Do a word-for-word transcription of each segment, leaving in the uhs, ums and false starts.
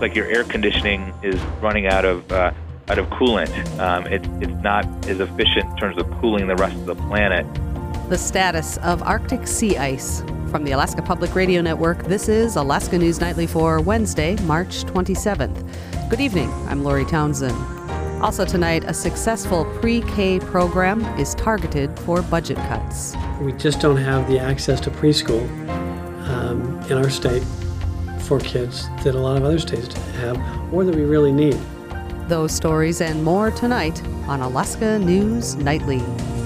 like your air conditioning is running out of uh, out of coolant. Um, it, it's not as efficient in terms of cooling the rest of the planet. The status of Arctic sea ice. From the Alaska Public Radio Network, this is Alaska News Nightly for Wednesday, March twenty-seventh. Good evening. I'm Lori Townsend. Also tonight, a successful pre-K program is targeted for budget cuts. We just don't have the access to preschool um, in our state for kids that a lot of other states have, or that we really need. Those stories and more tonight on Alaska News Nightly.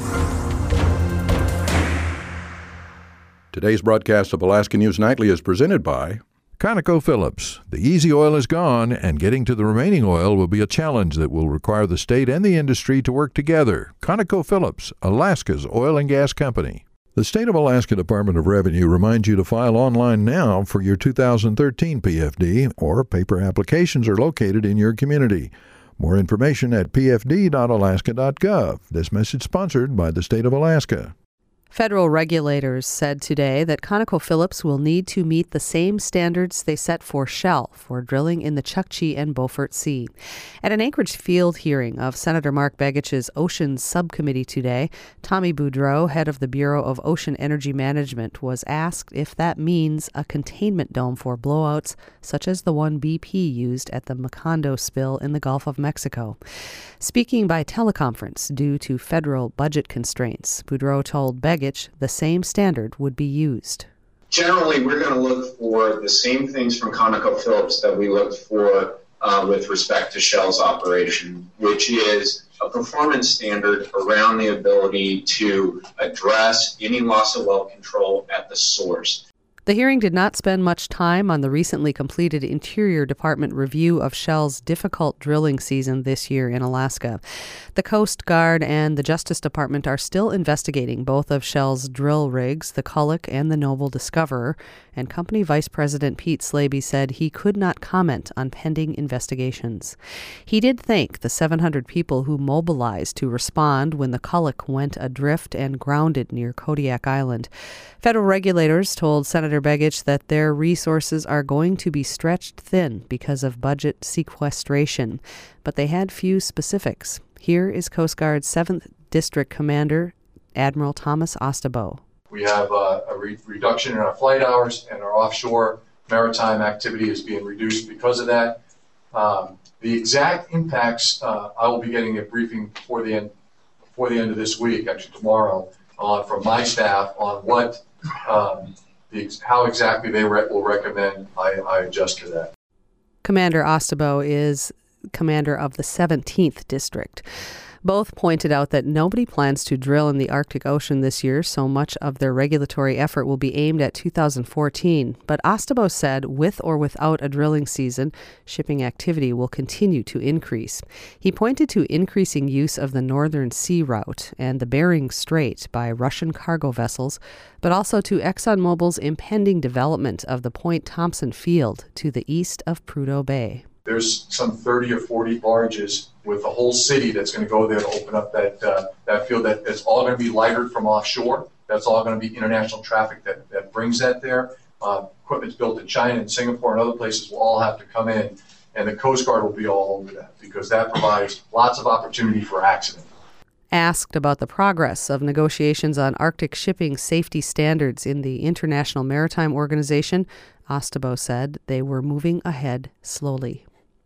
Today's broadcast of Alaska News Nightly is presented by ConocoPhillips. The easy oil is gone, and getting to the remaining oil will be a challenge that will require the state and the industry to work together. ConocoPhillips, Alaska's oil and gas company. The State of Alaska Department of Revenue reminds you to file online now for your two thousand thirteen P F D, or paper applications are located in your community. More information at p f d dot alaska dot gov. This message sponsored by the State of Alaska. Federal regulators said today that ConocoPhillips will need to meet the same standards they set for Shell for drilling in the Chukchi and Beaufort Sea. At an Anchorage field hearing of Senator Mark Begich's Oceans Subcommittee today, Tommy Boudreau, head of the Bureau of Ocean Energy Management, was asked if that means a containment dome for blowouts such as the one B P used at the Macondo spill in the Gulf of Mexico. Speaking by teleconference due to federal budget constraints, Boudreau told Begich the same standard would be used. Generally, we're going to look for the same things from ConocoPhillips that we looked for uh, with respect to Shell's operation, which is a performance standard around the ability to address any loss of well control at the source. The hearing did not spend much time on the recently completed Interior Department review of Shell's difficult drilling season this year in Alaska. The Coast Guard and the Justice Department are still investigating both of Shell's drill rigs, the Kullik and the Noble Discoverer, and Company Vice President Pete Slaby said he could not comment on pending investigations. He did thank the seven hundred people who mobilized to respond when the Kullik went adrift and grounded near Kodiak Island. Federal regulators told Senator Begich that their resources are going to be stretched thin because of budget sequestration, but they had few specifics. Here is Coast Guard's seventh District Commander, Admiral Thomas Ostabo. We have uh, a re- reduction in our flight hours, and our offshore maritime activity is being reduced because of that. Um, the exact impacts, uh, I will be getting a briefing before the end, before the end of this week, actually tomorrow, uh, from my staff on what um, the, how exactly they re- will recommend I, I adjust to that. Commander Ostabo is commander of the seventeenth District. Both pointed out that nobody plans to drill in the Arctic Ocean this year, so much of their regulatory effort will be aimed at two thousand fourteen. But Ostabo said with or without a drilling season, shipping activity will continue to increase. He pointed to increasing use of the Northern Sea Route and the Bering Strait by Russian cargo vessels, but also to ExxonMobil's impending development of the Point Thompson field to the east of Prudhoe Bay. There's some thirty or forty barges with a whole city that's going to go there to open up that uh, that field. That it's all going to be lightered from offshore. That's all going to be international traffic that, that brings that there. Uh, equipment's built in China and Singapore and other places will all have to come in, and the Coast Guard will be all over that because that provides lots of opportunity for accident. Asked about the progress of negotiations on Arctic shipping safety standards in the International Maritime Organization, Ostabo said they were moving ahead slowly.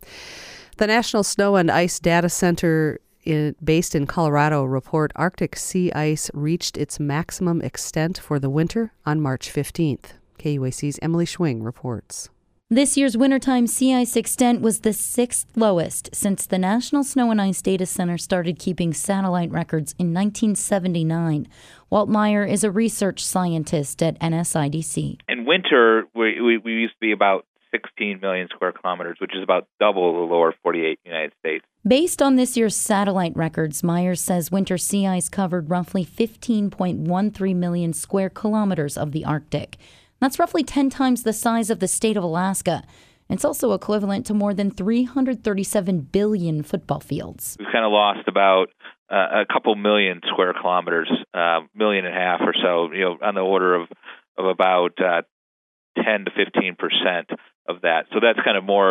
The National Snow and Ice Data Center in, based in Colorado report Arctic sea ice reached its maximum extent for the winter on March fifteenth. K U A C's Emily Schwing reports. This year's wintertime sea ice extent was the sixth lowest since the National Snow and Ice Data Center started keeping satellite records in nineteen seventy-nine. Walt Meyer is a research scientist at N S I D C. In winter, we, we, we used to be about sixteen million square kilometers, which is about double the lower forty-eight United States. Based on this year's satellite records, Myers says winter sea ice covered roughly fifteen point one three million square kilometers of the Arctic. That's roughly ten times the size of the state of Alaska. It's also equivalent to more than three hundred thirty-seven billion football fields. We've kind of lost about uh, a couple million square kilometers, uh, million and a half or so, you know, on the order of, of about uh, ten to fifteen percent of that. So that's kind of more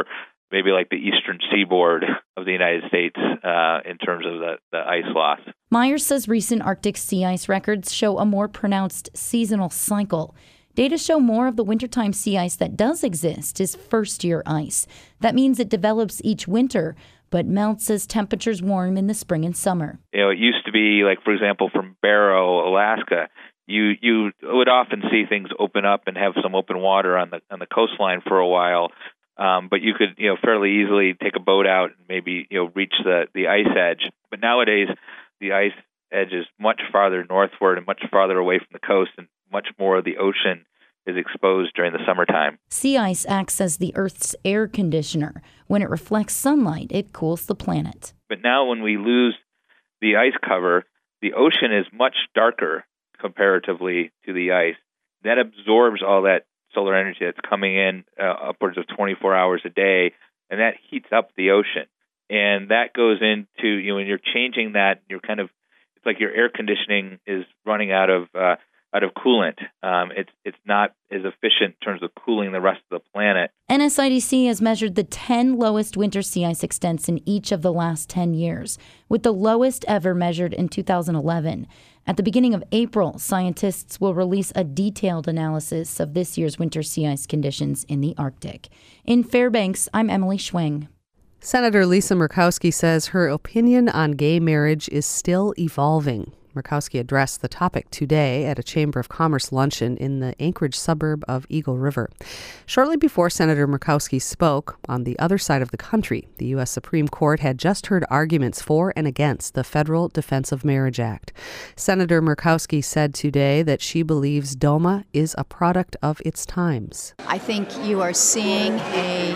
maybe like the eastern seaboard of the United States uh, in terms of the, the ice loss. Myers says recent Arctic sea ice records show a more pronounced seasonal cycle. Data show more of the wintertime sea ice that does exist is first-year ice. That means it develops each winter, but melts as temperatures warm in the spring and summer. You know, it used to be, like, for example, from Barrow, Alaska, you you would often see things open up and have some open water on the on the coastline for a while, um, but you could, you know, fairly easily take a boat out and maybe, you know, reach the, the ice edge. But nowadays, the ice edge is much farther northward and much farther away from the coast, and much more of the ocean is exposed during the summertime. Sea ice acts as the Earth's air conditioner. When it reflects sunlight, it cools the planet. But now when we lose the ice cover, the ocean is much darker comparatively to the ice. That absorbs all that solar energy that's coming in uh, upwards of twenty-four hours a day, and that heats up the ocean. And that goes into, you know, when you're changing that, you're kind of, it's like your air conditioning is running out of uh, out of coolant. Um, it's it's not as efficient in terms of cooling the rest of the planet. N S I D C has measured the ten lowest winter sea ice extents in each of the last ten years, with the lowest ever measured in two thousand eleven. At the beginning of April, scientists will release a detailed analysis of this year's winter sea ice conditions in the Arctic. In Fairbanks, I'm Emily Schwing. Senator Lisa Murkowski says her opinion on gay marriage is still evolving. Murkowski addressed the topic today at a Chamber of Commerce luncheon in the Anchorage suburb of Eagle River. Shortly before Senator Murkowski spoke, on the other side of the country, the U S Supreme Court had just heard arguments for and against the Federal Defense of Marriage Act. Senator Murkowski said today that she believes DOMA is a product of its times. I think you are seeing a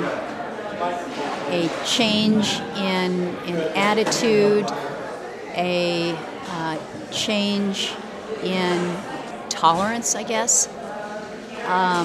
a change in in attitude, a uh, change in tolerance, I guess, um,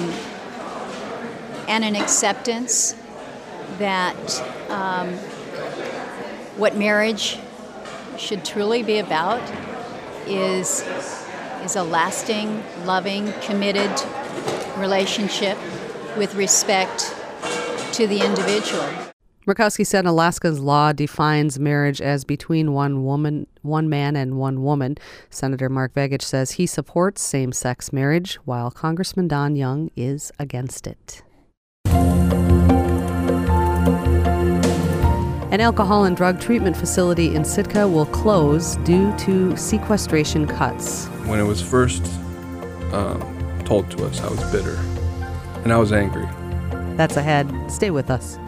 and an acceptance that um, what marriage should truly be about is is a lasting, loving, committed relationship with respect to the individual. Murkowski said Alaska's law defines marriage as between one woman, one man and one woman. Senator Mark Begich says he supports same-sex marriage, while Congressman Don Young is against it. An alcohol and drug treatment facility in Sitka will close due to sequestration cuts. When it was first um, told to us, I was bitter, and I was angry. That's ahead. Stay with us.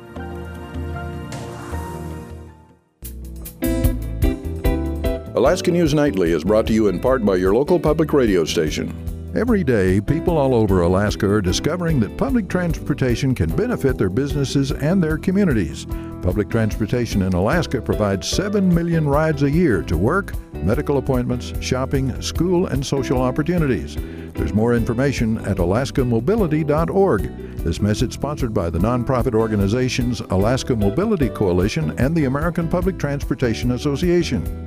Alaska News Nightly is brought to you in part by your local public radio station. Every day, people all over Alaska are discovering that public transportation can benefit their businesses and their communities. Public transportation in Alaska provides seven million rides a year to work, medical appointments, shopping, school, and social opportunities. There's more information at alaska mobility dot org. This message sponsored by the nonprofit organizations Alaska Mobility Coalition and the American Public Transportation Association.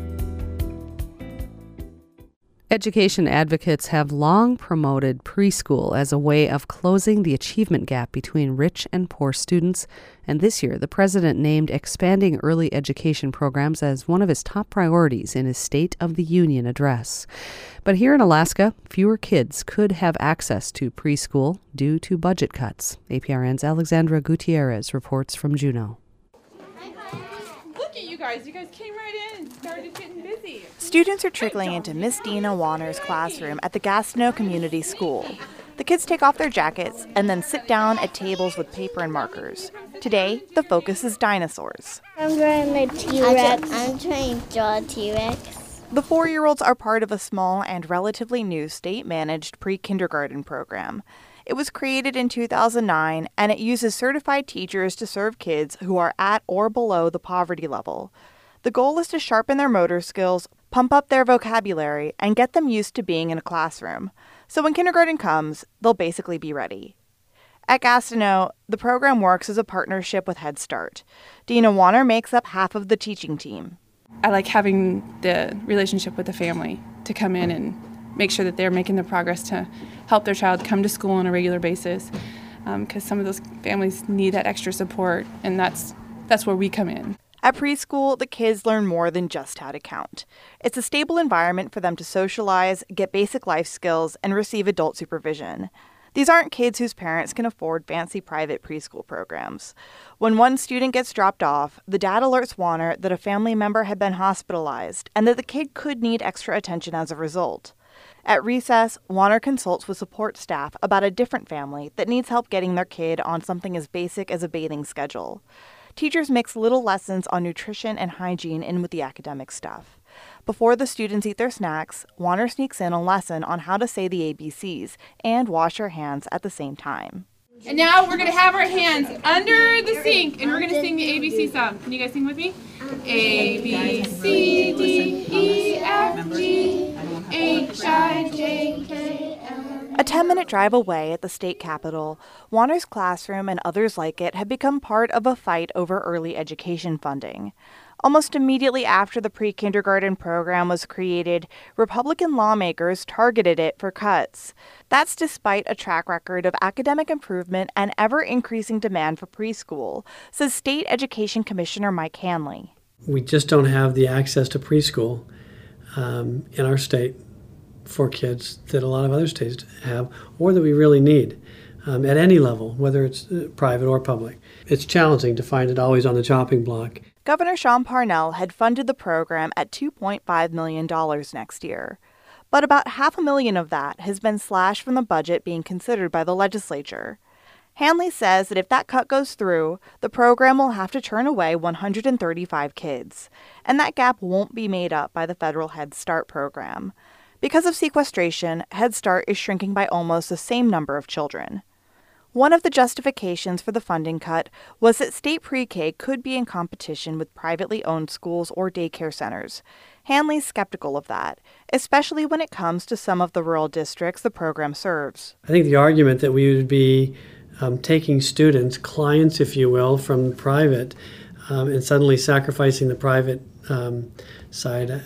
Education advocates have long promoted preschool as a way of closing the achievement gap between rich and poor students, and this year the president named expanding early education programs as one of his top priorities in his State of the Union address. But here in Alaska, fewer kids could have access to preschool due to budget cuts. A P R N's Alexandra Gutierrez reports from Juneau. Look at you guys. You guys came right in and started getting busy. Students are trickling into Miss Dina Warner's classroom at the Gastineau Community School. The kids take off their jackets and then sit down at tables with paper and markers. Today, the focus is dinosaurs. I'm drawing a T-Rex. I'm trying to draw a T-Rex. The four-year-olds are part of a small and relatively new state-managed pre-kindergarten program. It was created in two thousand nine, and it uses certified teachers to serve kids who are at or below the poverty level. The goal is to sharpen their motor skills, pump up their vocabulary, and get them used to being in a classroom. So when kindergarten comes, they'll basically be ready. At Gastineau, the program works as a partnership with Head Start. Dina Warner makes up half of the teaching team. I like having the relationship with the family to come in and make sure that they're making the progress to help their child come to school on a regular basis. because um, some of those families need that extra support, and that's that's where we come in. At preschool, the kids learn more than just how to count. It's a stable environment for them to socialize, get basic life skills, and receive adult supervision. These aren't kids whose parents can afford fancy private preschool programs. When one student gets dropped off, the dad alerts Warner that a family member had been hospitalized and that the kid could need extra attention as a result. At recess, Warner consults with support staff about a different family that needs help getting their kid on something as basic as a bathing schedule. Teachers mix little lessons on nutrition and hygiene in with the academic stuff. Before the students eat their snacks, Warner sneaks in a lesson on how to say the A B Cs and wash her hands at the same time. And now we're going to have our hands under the sink, and we're going to sing the A B C song. Can you guys sing with me? A, B, C, D, E, F, G, H, I, J, K, L. A ten-minute drive away at the state capitol, Warner's classroom and others like it had become part of a fight over early education funding. Almost immediately after the pre-kindergarten program was created, Republican lawmakers targeted it for cuts. That's despite a track record of academic improvement and ever-increasing demand for preschool, says State Education Commissioner Mike Hanley. We just don't have the access to preschool um, in our state for kids that a lot of other states have, or that we really need um, at any level, whether it's uh, private or public. It's challenging to find it always on the chopping block. Governor Sean Parnell had funded the program at two point five million dollars next year. But about half a million of that has been slashed from the budget being considered by the legislature. Hanley says that if that cut goes through, the program will have to turn away one hundred thirty-five kids, and that gap won't be made up by the federal Head Start program. Because of sequestration, Head Start is shrinking by almost the same number of children. One of the justifications for the funding cut was that state pre-K could be in competition with privately owned schools or daycare centers. Hanley's skeptical of that, especially when it comes to some of the rural districts the program serves. I think the argument that we would be um, taking students, clients, if you will, from private um, and suddenly sacrificing the private um, side, uh,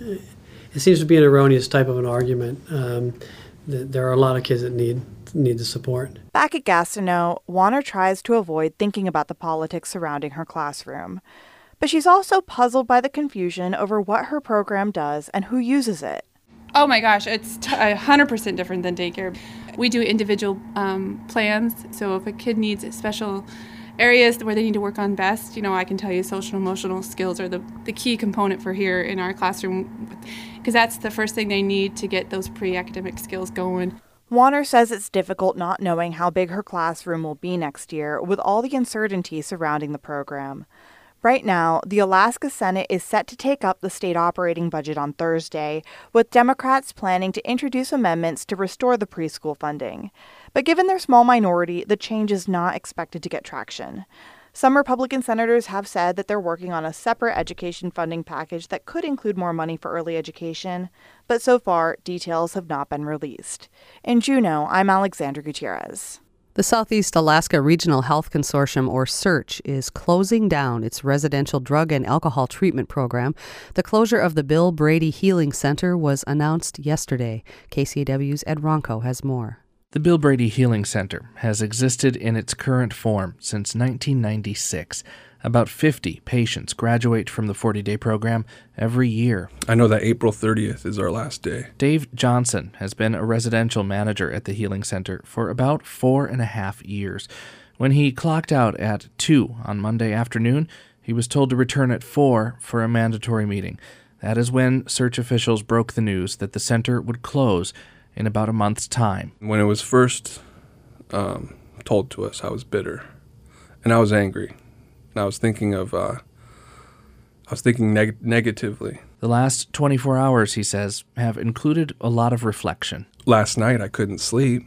it seems to be an erroneous type of an argument. Um, that there are a lot of kids that need need the support. Back at Gastineau, Warner tries to avoid thinking about the politics surrounding her classroom. But she's also puzzled by the confusion over what her program does and who uses it. Oh my gosh, it's t- one hundred percent different than daycare. We do individual um, plans, so if a kid needs special areas where they need to work on best, you know, I can tell you social and emotional skills are the, the key component for here in our classroom, because that's the first thing they need to get those pre-academic skills going. Warner says it's difficult not knowing how big her classroom will be next year with all the uncertainty surrounding the program. Right now, the Alaska Senate is set to take up the state operating budget on Thursday, with Democrats planning to introduce amendments to restore the preschool funding. But given their small minority, the change is not expected to get traction. Some Republican senators have said that they're working on a separate education funding package that could include more money for early education, but so far, details have not been released. In Juneau, I'm Alexandra Gutierrez. The Southeast Alaska Regional Health Consortium, or SEARCH, is closing down its residential drug and alcohol treatment program. The closure of the Bill Brady Healing Center was announced yesterday. K C A W's Ed Ronco has more. The Bill Brady Healing Center has existed in its current form since nineteen ninety-six. About fifty patients graduate from the forty-day program every year. I know that April thirtieth is our last day. Dave Johnson has been a residential manager at the Healing Center for about four and a half years. When he clocked out at two on Monday afternoon, he was told to return at four for a mandatory meeting. That is when SEARCH officials broke the news that the center would close in about a month's time. When it was first um, told to us, I was bitter, and I was angry. And I was thinking of, uh, I was thinking neg- negatively. The last twenty-four hours, he says, have included a lot of reflection. Last night I couldn't sleep,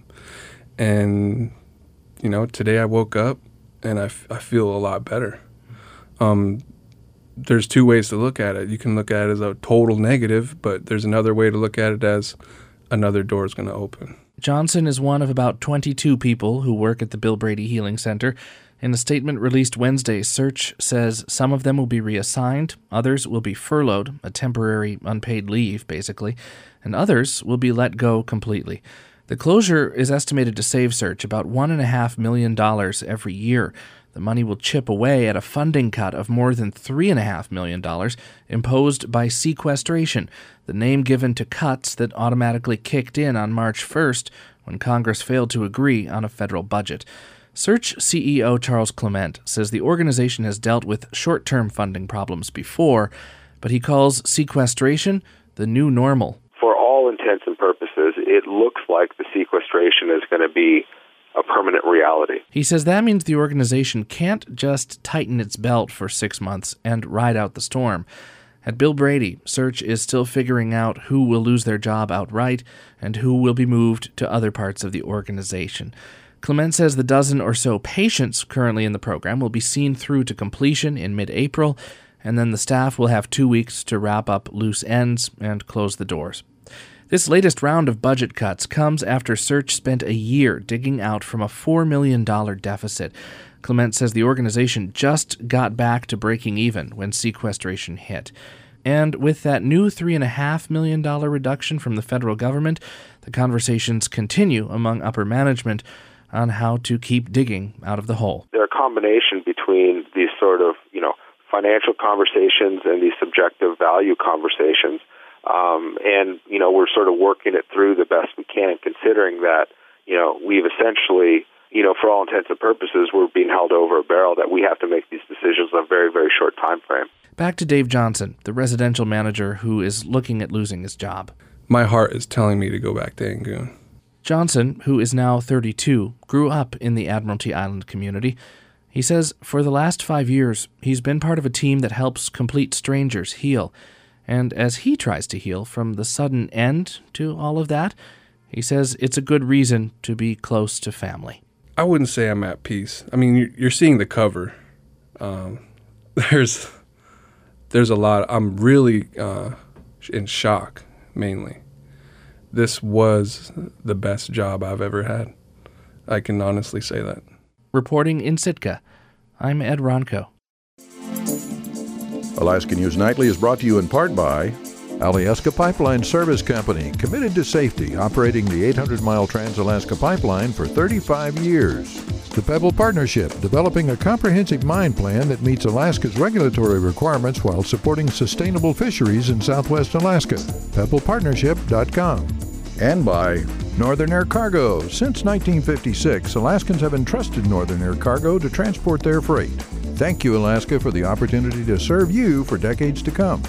and, you know, today I woke up and I, f- I feel a lot better. Um, there's two ways to look at it. You can look at it as a total negative, but there's another way to look at it as another door is going to open. Johnson is one of about twenty-two people who work at the Bill Brady Healing Center. In a statement released Wednesday, SEARCH says some of them will be reassigned, others will be furloughed, a temporary unpaid leave, basically, and others will be let go completely. The closure is estimated to save Search about one point five million dollars every year. The money will chip away at a funding cut of more than three point five million dollars imposed by sequestration, the name given to cuts that automatically kicked in on March first when Congress failed to agree on a federal budget. Search C E O Charles Clement says the organization has dealt with short-term funding problems before, but he calls sequestration the new normal. For all intents and purposes, it looks like the sequestration is going to be a permanent reality. He says that means the organization can't just tighten its belt for six months and ride out the storm. At Bill Brady, Search is still figuring out who will lose their job outright and who will be moved to other parts of the organization. Clement says the dozen or so patients currently in the program will be seen through to completion in mid-April, and then the staff will have two weeks to wrap up loose ends and close the doors. This latest round of budget cuts comes after Search spent a year digging out from a four million dollars deficit. Clement says the organization just got back to breaking even when sequestration hit. And with that new three point five million dollars reduction from the federal government, the conversations continue among upper management on how to keep digging out of the hole. There are a combination between these sort of, you know, financial conversations and these subjective value conversations. Um, and, you know, we're sort of working it through the best we can, considering that, you know, we've essentially, you know, for all intents and purposes, we're being held over a barrel that we have to make these decisions in a very, very short time frame. Back to Dave Johnson, the residential manager who is looking at losing his job. My heart is telling me to go back to Angoon. Johnson, who is now thirty-two, grew up in the Admiralty Island community. He says for the last five years, he's been part of a team that helps complete strangers heal. And as he tries to heal from the sudden end to all of that, he says it's a good reason to be close to family. I wouldn't say I'm at peace. I mean, you're seeing the cover. Um, there's there's a lot. I'm really uh, in shock, mainly. This was the best job I've ever had. I can honestly say that. Reporting in Sitka, I'm Ed Ronco. Alaska News Nightly is brought to you in part by Alyeska Pipeline Service Company, committed to safety, operating the eight hundred mile Trans-Alaska Pipeline for thirty-five years. The Pebble Partnership, developing a comprehensive mine plan that meets Alaska's regulatory requirements while supporting sustainable fisheries in southwest Alaska. pebble partnership dot com. And by Northern Air Cargo. Since nineteen fifty-six, Alaskans have entrusted Northern Air Cargo to transport their freight. Thank you, Alaska, for the opportunity to serve you for decades to come.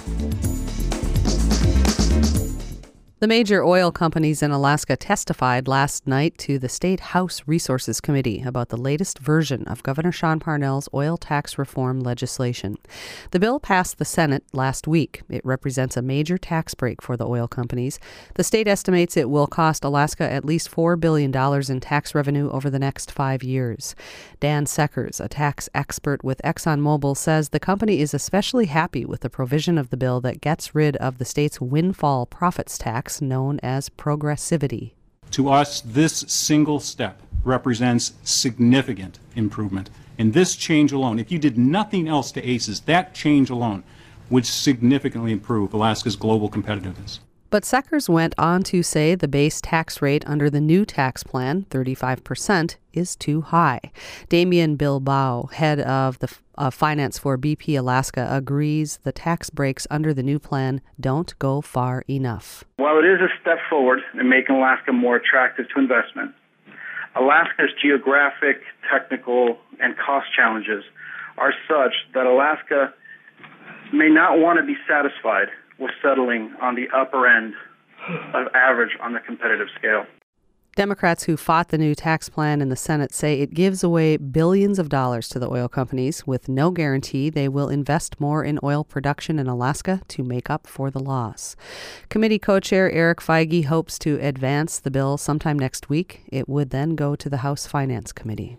The major oil companies in Alaska testified last night to the State House Resources Committee about the latest version of Governor Sean Parnell's oil tax reform legislation. The bill passed the Senate last week. It represents a major tax break for the oil companies. The state estimates it will cost Alaska at least four billion dollars in tax revenue over the next five years. Dan Seckers, a tax expert with ExxonMobil, says the company is especially happy with the provision of the bill that gets rid of the state's windfall profits tax, known as progressivity. To us, this single step represents significant improvement. And this change alone, if you did nothing else to A C Es, that change alone would significantly improve Alaska's global competitiveness. But Seckers went on to say the base tax rate under the new tax plan, thirty-five percent, is too high. Damian Bilbao, head of the uh, finance for B P Alaska, agrees the tax breaks under the new plan don't go far enough. While it is a step forward in making Alaska more attractive to investment, Alaska's geographic, technical, and cost challenges are such that Alaska may not want to be satisfied with settling on the upper end of average on the competitive scale. Democrats who fought the new tax plan in the Senate say it gives away billions of dollars to the oil companies with no guarantee they will invest more in oil production in Alaska to make up for the loss. Committee co-chair Eric Feige hopes to advance the bill sometime next week. It would then go to the House Finance Committee.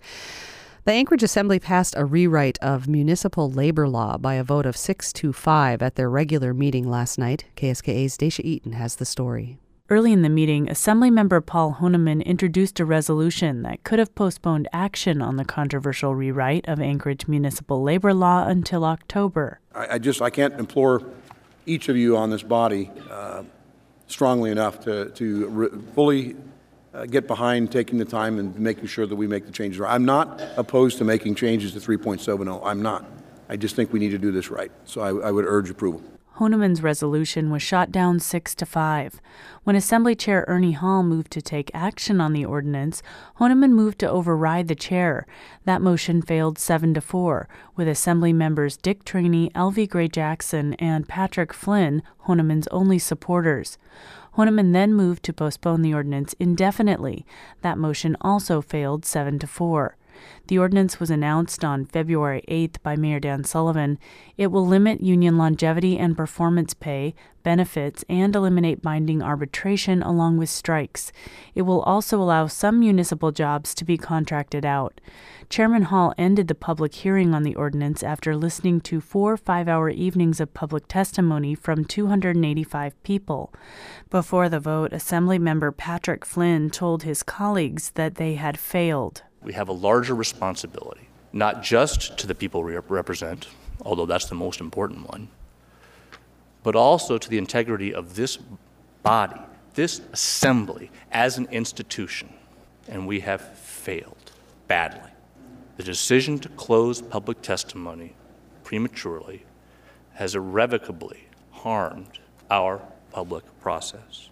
The Anchorage Assembly passed a rewrite of municipal labor law by a vote of six to five at their regular meeting last night. K S K A's Dacia Eaton has the story. Early in the meeting, Assemblymember Paul Honeman introduced a resolution that could have postponed action on the controversial rewrite of Anchorage municipal labor law until October. I, I just I can't implore each of you on this body uh, strongly enough to, to re- fully uh, get behind taking the time and making sure that we make the changes. I'm not opposed to making changes to three point seven oh. I'm not. I just think we need to do this right. So I, I would urge approval. Honeman's resolution was shot down six to five. When Assembly Chair Ernie Hall moved to take action on the ordinance, Honeman moved to override the chair. That motion failed seven to four, with Assembly members Dick Traney, L V Gray Jackson, and Patrick Flynn, Honeman's only supporters. Honeman then moved to postpone the ordinance indefinitely. That motion also failed seven to four. The ordinance was announced on February eighth by Mayor Dan Sullivan. It will limit union longevity and performance pay, benefits, and eliminate binding arbitration along with strikes. It will also allow some municipal jobs to be contracted out. Chairman Hall ended the public hearing on the ordinance after listening to four five-hour evenings of public testimony from two hundred eighty-five people. Before the vote, Assemblymember Patrick Flynn told his colleagues that they had failed. We have a larger responsibility, not just to the people we represent, although that's the most important one, but also to the integrity of this body, this assembly as an institution, and we have failed badly. The decision to close public testimony prematurely has irrevocably harmed our public process.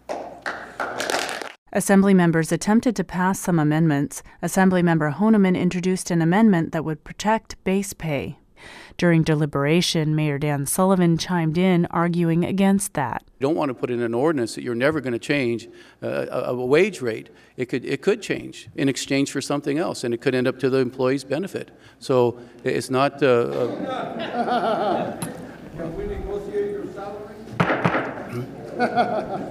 Assembly members attempted to pass some amendments. Assemblymember Honeman introduced an amendment that would protect base pay. During deliberation, Mayor Dan Sullivan chimed in, arguing against that. You don't want to put in an ordinance that you're never going to change uh, a, a wage rate. It could it could change in exchange for something else, and it could end up to the employee's benefit. So it's not. Uh, uh, Can we negotiate your salary?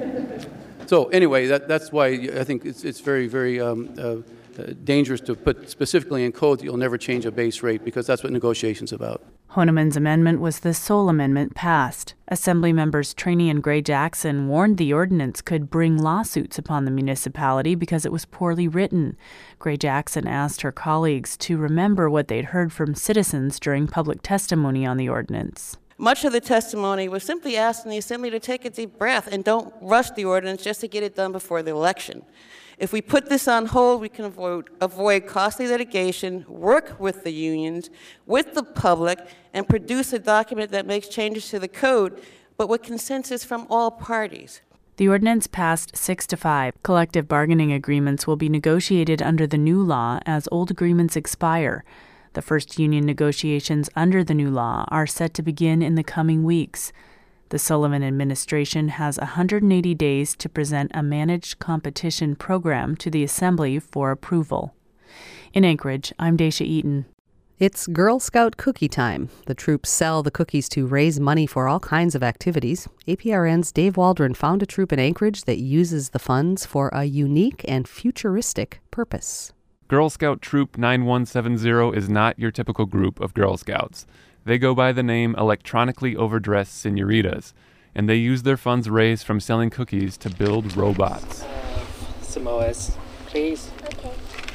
So anyway, that, that's why I think it's, it's very, very um, uh, uh, dangerous to put specifically in code that you'll never change a base rate, because that's what negotiation's about. Honeman's amendment was the sole amendment passed. Assembly members Traney and Gray Jackson warned the ordinance could bring lawsuits upon the municipality because it was poorly written. Gray Jackson asked her colleagues to remember what they'd heard from citizens during public testimony on the ordinance. Much of the testimony was simply asking the Assembly to take a deep breath and don't rush the ordinance just to get it done before the election. If we put this on hold, we can avoid, avoid costly litigation, work with the unions, with the public, and produce a document that makes changes to the code, but with consensus from all parties. The ordinance passed six to five. Collective bargaining agreements will be negotiated under the new law as old agreements expire. The first union negotiations under the new law are set to begin in the coming weeks. The Sullivan administration has one hundred eighty days to present a managed competition program to the Assembly for approval. In Anchorage, I'm Daisha Eaton. It's Girl Scout cookie time. The troops sell the cookies to raise money for all kinds of activities. A P R N's Dave Waldron found a troop in Anchorage that uses the funds for a unique and futuristic purpose. Girl Scout Troop nine one seven zero is not your typical group of Girl Scouts. They go by the name Electronically Overdressed Senoritas, and they use their funds raised from selling cookies to build robots. Uh, Samoas, please. Okay.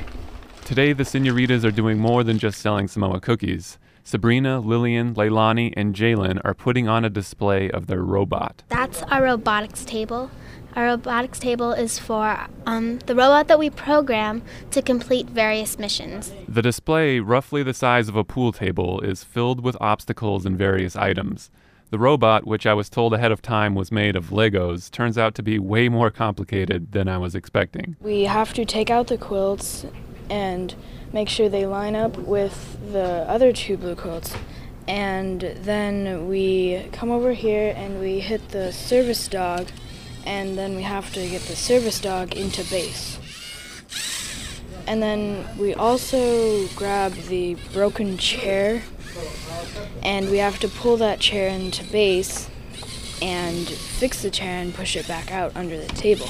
Today, the Senoritas are doing more than just selling Samoa cookies. Sabrina, Lillian, Leilani, and Jalen are putting on a display of their robot. That's our robotics table. Our robotics table is for um, the robot that we program to complete various missions. The display, roughly the size of a pool table, is filled with obstacles and various items. The robot, which I was told ahead of time was made of Legos, turns out to be way more complicated than I was expecting. We have to take out the quilts and make sure they line up with the other two blue quilts. And then we come over here and we hit the service dog, and then we have to get the service dog into base. And then we also grab the broken chair, and we have to pull that chair into base and fix the chair and push it back out under the table.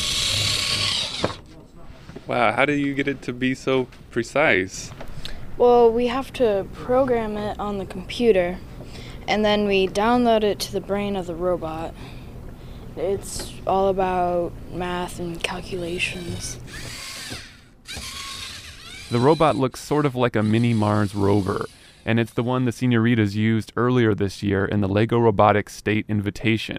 Wow, how do you get it to be so precise? Well, we have to program it on the computer, and then we download it to the brain of the robot. It's all about math and calculations. The robot looks sort of like a mini Mars rover, and it's the one the Senoritas used earlier this year in the LEGO Robotics State Invitation.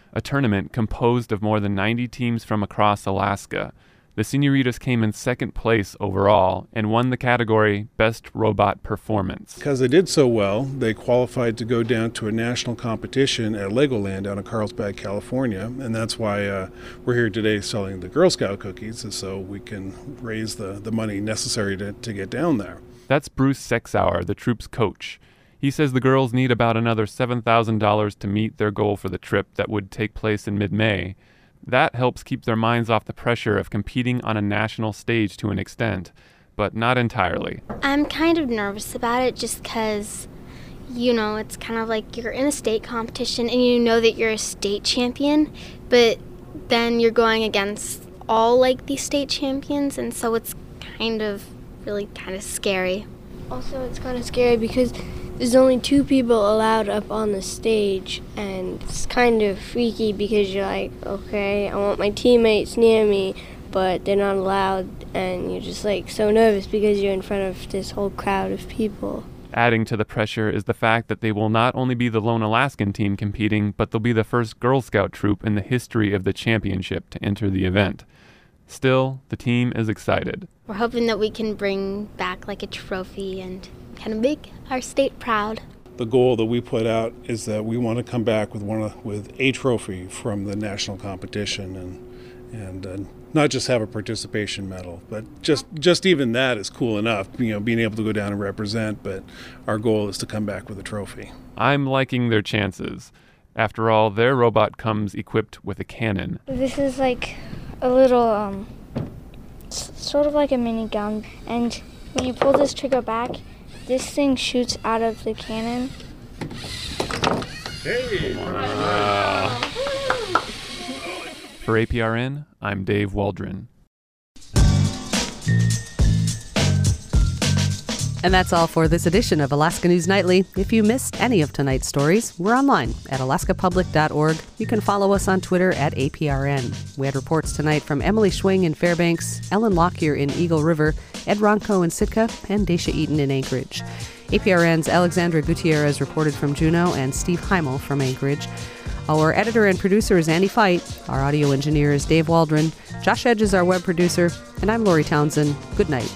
a tournament composed of more than ninety teams from across Alaska. The Senoritas came in second place overall and won the category Best Robot Performance. Because they did so well, they qualified to go down to a national competition at Legoland down in Carlsbad, California, and that's why uh, we're here today selling the Girl Scout cookies, so we can raise the, the money necessary to, to get down there. That's Bruce Sexauer, the troop's coach. He says the girls need about another seven thousand dollars to meet their goal for the trip that would take place in mid-May. That helps keep their minds off the pressure of competing on a national stage to an extent, but not entirely. I'm kind of nervous about it just because, you know, it's kind of like you're in a state competition and you know that you're a state champion, but then you're going against all, like, these state champions, and so it's kind of, really kind of scary. Also, it's kind of scary because there's only two people allowed up on the stage, and it's kind of freaky because you're like, okay, I want my teammates near me, but they're not allowed, and you're just like so nervous because you're in front of this whole crowd of people. Adding to the pressure is the fact that they will not only be the lone Alaskan team competing, but they'll be the first Girl Scout troop in the history of the championship to enter the event. Still, the team is excited. We're hoping that we can bring back like a trophy and kind of make our state proud. The goal that we put out is that we want to come back with one of, with a trophy from the national competition, and and uh, not just have a participation medal, but just just even that is cool enough, you know, being able to go down and represent, but our goal is to come back with a trophy. I'm liking their chances. After all, their robot comes equipped with a cannon. This is like a little, um, s- sort of like a mini gun, and when you pull this trigger back, this thing shoots out of the cannon. Hey! Wow. For A P R N, I'm Dave Waldron. And that's all for this edition of Alaska News Nightly. If you missed any of tonight's stories, we're online at alaska public dot org. You can follow us on Twitter at A P R N. We had reports tonight from Emily Schwing in Fairbanks, Ellen Lockyer in Eagle River, Ed Ronco in Sitka, and Daisha Eaton in Anchorage. A P R N's Alexandra Gutierrez reported from Juneau, and Steve Heimel from Anchorage. Our editor and producer is Andy Fight. Our audio engineer is Dave Waldron. Josh Edge is our web producer, and I'm Lori Townsend. Good night.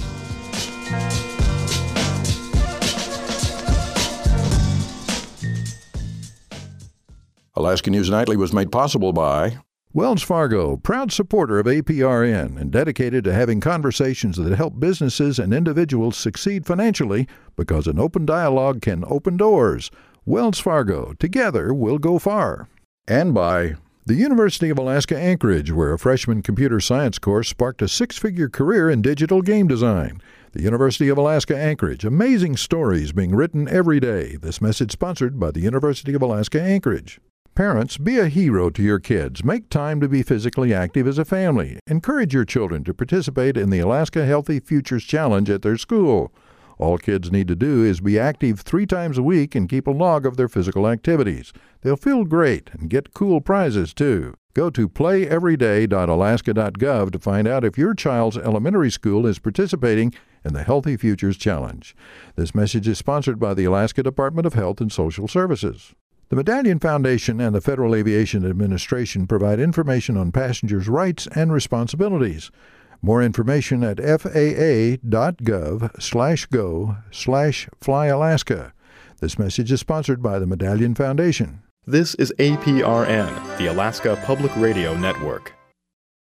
Alaska News Nightly was made possible by Wells Fargo, proud supporter of A P R N and dedicated to having conversations that help businesses and individuals succeed financially, because an open dialogue can open doors. Wells Fargo, together we'll go far. And by the University of Alaska Anchorage, where a freshman computer science course sparked a six-figure career in digital game design. The University of Alaska Anchorage, amazing stories being written every day. This message sponsored by the University of Alaska Anchorage. Parents, be a hero to your kids. Make time to be physically active as a family. Encourage your children to participate in the Alaska Healthy Futures Challenge at their school. All kids need to do is be active three times a week and keep a log of their physical activities. They'll feel great and get cool prizes, too. Go to play every day dot alaska dot gov to find out if your child's elementary school is participating in the Healthy Futures Challenge. This message is sponsored by the Alaska Department of Health and Social Services. The Medallion Foundation and the Federal Aviation Administration provide information on passengers' rights and responsibilities. More information at F A A dot gov slash go slash fly Alaska. This message is sponsored by the Medallion Foundation. This is A P R N, the Alaska Public Radio Network.